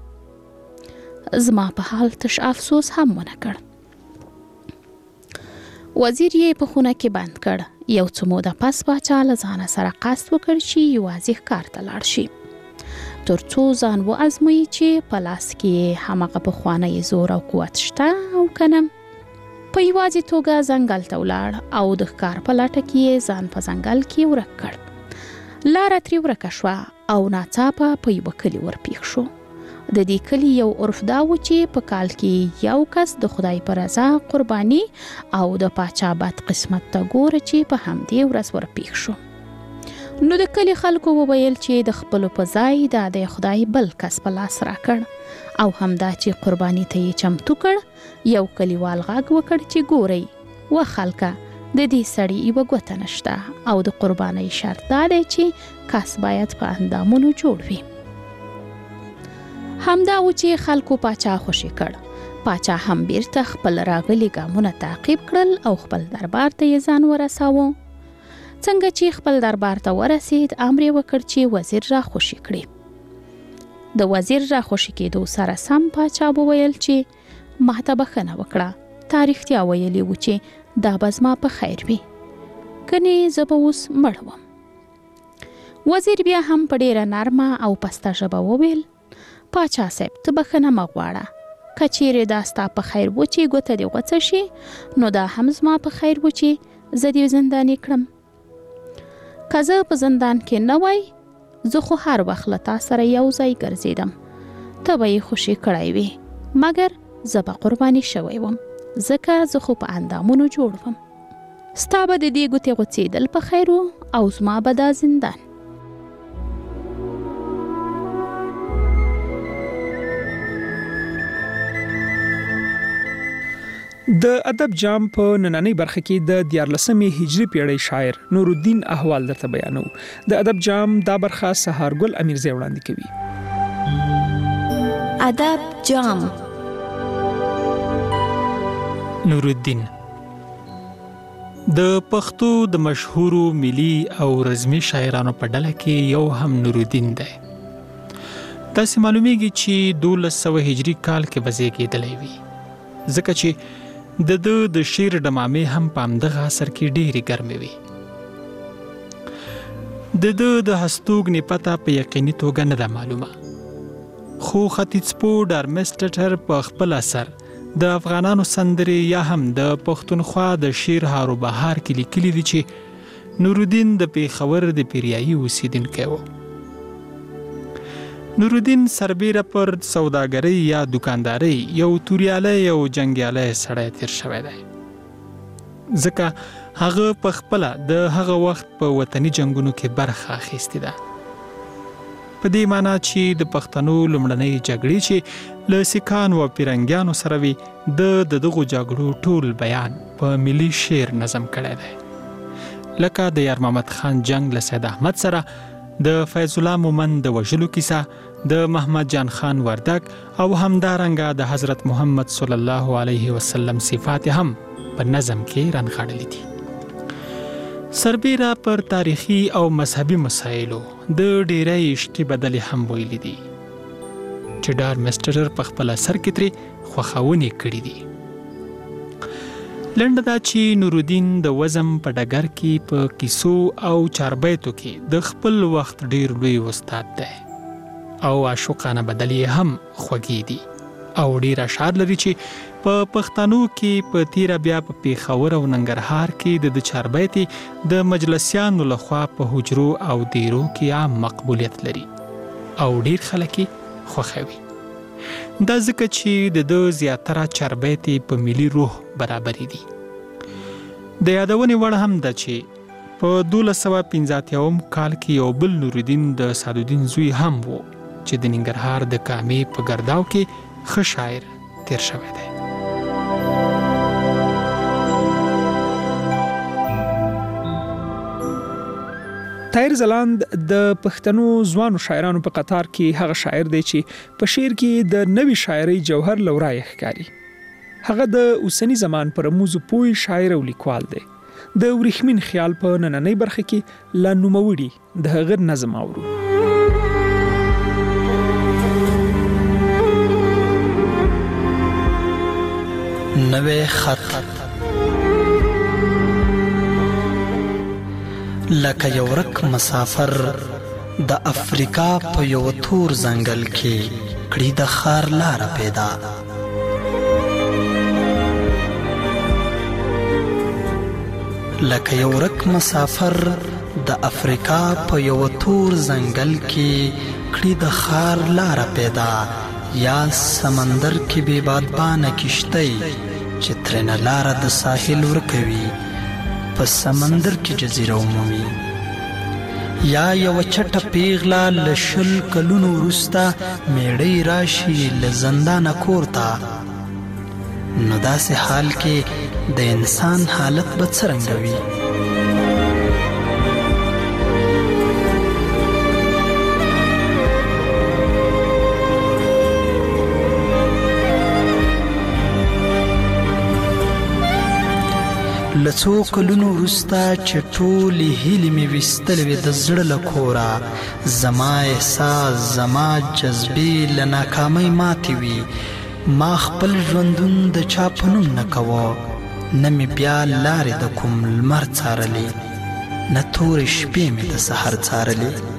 د زما په حال تش افسوس هم ونه کړ. وزیر یې په خونه کې بند کړ. یو څه موده پس پاچا له ځانه سره قصد وکړ چې یوازې ښکار ته لاړ شي تر څو ځان وازموي چې په لاس کې همغه پخوانی زور او قوت شته او که نه. په یوازې توګه ځنګل ته ولاړ او د ښکار په لټه کې ځان په ځنګل کې ورک کړ. لاره ترې ورکه شوه او ناڅاپه په یوه کلي ورپېښ شو. د دې کلي یو عرف دا و چې په کال کې یو کس د خدای په رضا قرباني او د پاچا بد قسمت ته ګوره چې په همدې ورځ ورپېښ شو. نو د کلي خلکو وویل چې د خپلو په ځای دا د خدای بل کس په لاس راکړ او همدا چې قرباني ته یې چمتو کړ. یو کلیوال غږ وکړ چې ګورئ و خلکه د دې سړي یوه ګوته نشته او د قربانۍ شرط دا دی چې کس باید په اندامونو جوړ وي. همدا و چې خلکو پاچا خوشي کړ. پاچا هم بیرته خپل راغلي ګامونه تعقیب کړل او خپل دربار ته یې ځان ورساوه. څنګه چې خپل دربار ته ورسید امر یې وکړ چې وزیر را خوشي کړي. د وزیر را خوشي کېدو سره سم پاچا وویل چې ما ته بښنه وکړه، تا رښتیا ویلي و چې دا به زما په خیر وي، کنې زه به اوس مړ وم. وزیر بیا هم په ډیره نرمه او پسته ژبه وویل پاچا صاحب ته بښنه مه غواړه، که چیرې دا ستا په خیر و چې ګوته دې غوڅه شي نو دا هم زما په خیر و چې زه دې زنداني کړم. که زه په زندان کې نه وای زه خو هر وخت له تا سره یو ځای ګرځېدم، ته به یې خوشي کړی وي، مګر زه به قرباني شوی وم ځکه زه خو په اندامونو جوړ وم. ستا به د دې ګوتې غوڅېدل په خیر و او زما به دا زندان. د ادب جام په نننۍ برخه کې د دیارلسمې هجري پیړۍ شاعر نورالدین احوال درته بیانو. د ادب جام دا برخه سهارګل امیرزی وړاندې کوي. ادب جام. نورالدین د پښتو د مشهورو ملي او رزمي شاعرانو په ډله کې یو هم نورالدین دی. تاسو معلومیږي چې دولس سوه هجري کال کې وزیږېدلی وي، ځکه چې د د د شعر ډمامې هم په همدغه عصر کې ډېرې ګرمې وي. د د د هستوګنې پته په یقیني توګه نه ده معلومه، خو ختیځپو ډارمسټټر په خپل اثر د افغانانو سندرې یا هم د پښتونخوا د شعر هارو بهار کې لیکلي دي چې نورالدین د پېښور د پیریایي اوسیدونکی و. نورالدین سربیره پر سوداګرۍ یا دکاندارۍ یو توریالی او جنګیالی سړی تیر شوی دی، ځکه هغه په خپله د هغه وخت په وطني جنګونو کې برخه اخیستې ده. په دې معنی چې د پښتنو لومړنۍ جګړې چې له سیکانو او پیرنګیانو سره وي د دغو جګړو ټول بیان په ملي شعر نظم کړی دی، لکه د یار محمد خان جنگ له سید احمد سره، د فیض الله مومند د وژلو کیسه، د محمد جان خان وردک او همدارنګه د حضرت محمد صلی الله علیه وسلم صفات هم په نظم کې رانغاړلي دي. سربیره پر تاریخي او مذهبي مسایلو د ډیری اشتي بدلې هم ویلي دي چې ډارمسټر په خپل اثر کې ترې خوښونې کړي دي. لنډه دا چې نورالدین د وزم په ډګر کې په کیسو او چاربیتو کې د خپل وخت ډیر لوی استاد دی او عاشقانه بدلې هم خوږې دي او ډیر اشعار لري چې په پښتنو کې په تیره بیا په پیښور او ننګرهار کې د چاربیتې د مجلسیانو لخوا په حجرو او دیرو کې عام مقبولیت لري او ډیر خلک یې خوښوي. دا ځکه چې د د زیاتره چاربیتې په ملي روح برابرې دي. د یادونې وړ هم ده چې په دولس سوه پنځه اتیاوم کال کې یو بل نورالدین د سعدالدین زوی هم و چې د ننګرهار د کامې په ګرداو کې ښه شاعر تیر شوی دی. طاهر ځلاند د پښتنو ځوانو شاعرانو په قطار کې هغه شاعر دی چې په شعر کې د نوې شاعرۍ جوهر لورای ښکاري. هغه د اوسنی زمان پر رموزو پوی شاعر او لیکوال دی. د ورېښمین خیال په نننۍ برخه کې لا نوموړي د هغه نظم اورو. نوې خط لکه یو ورک مسافر د افریقا په یو تور ځنګل کې کړي د خار لار پیدا. لکه یو ورک مسافر د افریقا په یو تور ځنګل کې کړي د خار لار پیدا. یا سمندر کې بې بادبانه کشتۍ چې ترنه لاره د ساحل ورکوي په سمندر کې جزیره عمومي. یا یو چټه پیغله له شل کلونو وروسته میړۍ راشي له زندانه کور ته. نو داسې حال کې د انسان حالت به څرنګه وي؟ له څو کلونو وروسته چې ټولې هیلې مې ویستلې وې د زړه له کوره، زما احساس زما جذبې له ناکامۍ ماتې وي. ما خپل ژوندون د چا په نوم نه کوه، نه مې بیا لارې د کوم لمر څارلې، نه تورې شپې مې د سحر څارلې.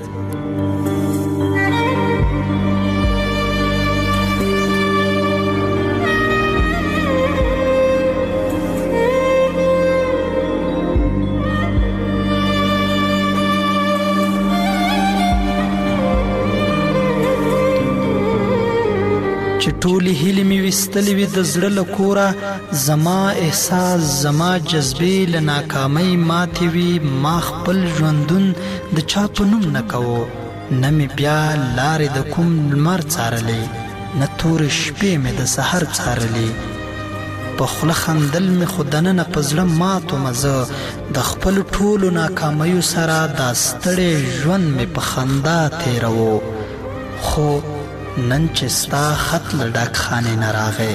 ټولې هیلې مې ویستلې وې د زړه له کوره، زما احساس زما جذبې له ناکامۍ ماتې وي. ما خپل ژوندون د چا په نوم نه کوه، نه مې بیا لارې د کوم لمر څارلې، نه تورې شپې مې د سحر څارلې. په خوله خندل مې خو دننه په زړه مات ومه زه، د خپلو ټولو ناکامیو سره دا ستړی ژوند مې په خندا تېروو. خو نن چې ستا خط له ډک خانې نه راغی،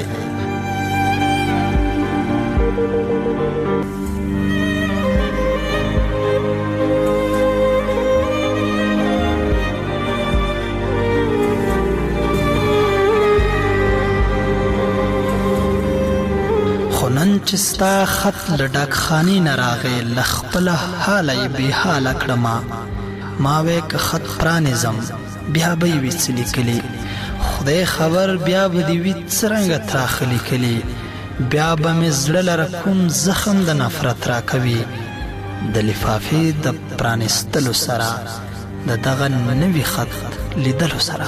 خو نن چې ستا خط له ډک خانې نه راغی، له خپله حاله یې بې حاله کړمه. ما وی که خط پرانیزم بیا به یې وي څه لیکلي، خدای خبر بیا به دې وي څرنګه تراخه لیکلي. بیا به مې زړه لره کوم زخم د نفرت راکوي. د لفافې د پرانیستلو سره، د دغه نوي خط لیدلو سره.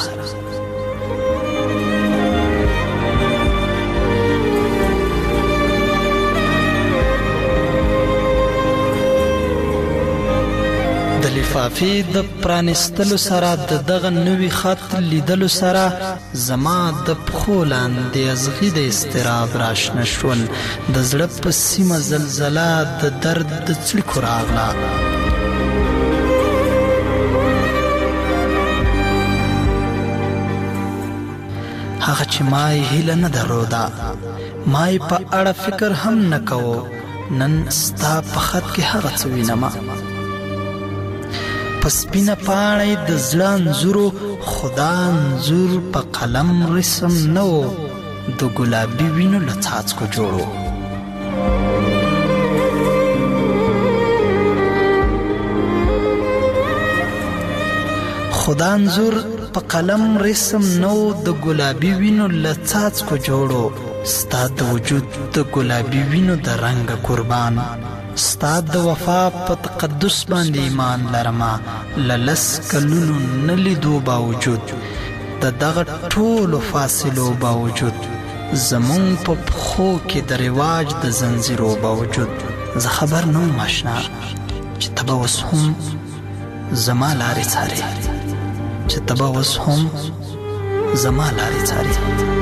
د لفافې د پرانیستلو سره، د دغه نوي خط لیدلو سره، زما د پښو لاندې ازغي د اضطراب راشنه شول. د زړه په سیمه زلزله د درد د څړیکو راغله. هغه چې ما یې هیله نه درلوده، ما یې په اړه فکر هم نه کوو، نن ستا په خط کې هغه څه وینمه. په سپینه پاڼه د زړه انځورو، خدا انځور په قلم رسم نه و، د ګلابي وینو له څاڅکو جوړو. خدا انځور په قلم رسم نه و، د ګلابي وینو له څاڅکو جوړو. ستا د وجود د ګلابي وینو د رنګ قربان، ستا د وفا په تقدس باندې ایمان لرمه. له لس کلونو نه لیدو باوجود، د دغه ټولو فاصلو باوجود، زمونږ په پښو کې د رواج د زنځیرو باوجود، زه خبر نه وم اشنا چې ته به اوس هم زما لارې څارې چې ته به اوس هم زما لارې څارې.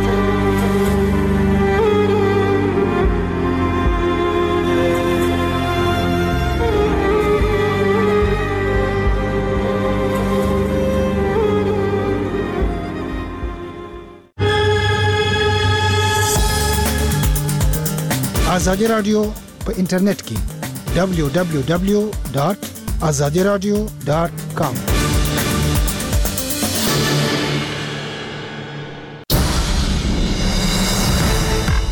آزادی رادیو په انټرنیټ کې دبلیو دبلیو دبلیو ډاٹ آزادی رادیو ډاٹ کام